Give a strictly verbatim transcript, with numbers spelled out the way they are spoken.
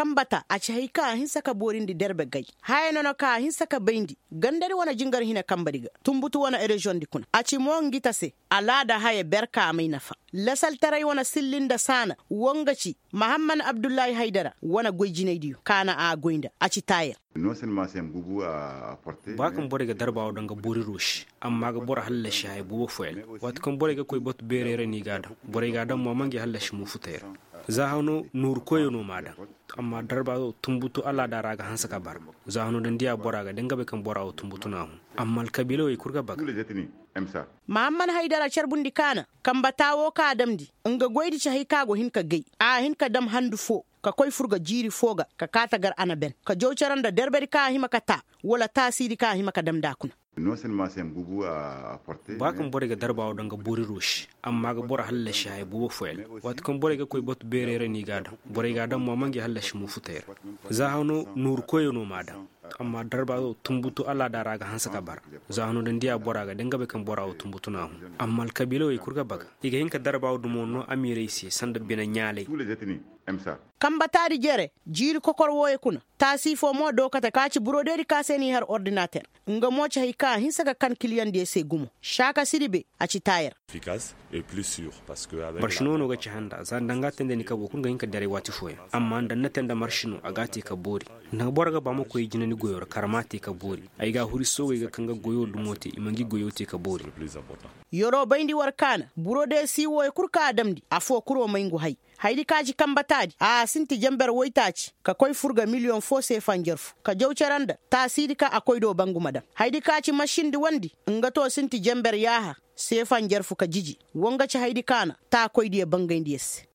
kambata a ci haika hin saka borin di derbe gai haya nono ka hin saka baindi gandari wana jingar hina kambadiga tumbutu wana region di kuna a ci mo ngita se alada haya berka mai nafa lasal tarai wana sillinda sana wangaci Muhammad Abdullahi Haidara wana goijinai diyo kana a goinda a ci tayar non seulement c'est bugu a apporter bakan bore ga darbawo danga bori rush amma ga bora halla shi hay bubo foel wat kan bore ga koy bot berere ni gada bore ga dam mo mangi halla shi mu futayra zahano nur koyo no madan amma darbawo tumbutu ala dara ga hansa ka bar zahano dan dia bora ga danga be kan bora o tumbutu na hu amma al kabilo yi kurga bak Muhammad Haidara charbundi kana kambatawo ka damdi nga goydi ci hay kago hin ka gay a hin ka dam handu fo ka koy furga jiri foga ka kata gar anaben ka jowcaranda derberi ka hima ka ta wala tasiri ka hima ka dam dakuna non seulement c'est bugu a apporter bakan bore ga darbawo danga bori rush amma ga bora halla shi hay bubo foel wat kan bore ga koy bot berere ni gada bore ga dam mo mangi halla shi mu futayra zahano nur koyo no madan amma darbawo tumbutu ala dara ga hansa ka bar zahano dan dia bora ga danga be kan bora o tumbutu na hu amma al kabilo yi kurga baga iga hinka darbawo dumo no amire si sanda bina nyale kambatari jere jiri kokor woye kuna tasi fo mo do kata kaci broderi kaseni har ordinateur nga mo cha hika hinsa ka kan client de se gumo shaka siribe a ci tayar efficace et plus sûr parce que avec barshino ga ci handa zan danga tende ni ka bo kun ga hinka dare wati foya amma dan na tenda marshino agati ka bori na borga ba mo koy jinani goyor karmati ka bori ay ga huri so ga kanga goyo dumote imangi goyo te ka bori yoro bayndi war kana brode si woy kurka adamdi afo kuro maingu hay haydi kaji kambatadi a sinti jamber woytaci ka koy furga million fo se fanjerfu ka jawcaranda ta sidika akoy do bangu madam haydi kaci machine di wandi ngato sinti jamber yaha se fanjerfu ka jiji wonga ci haydi kana ta koy di bangay ndies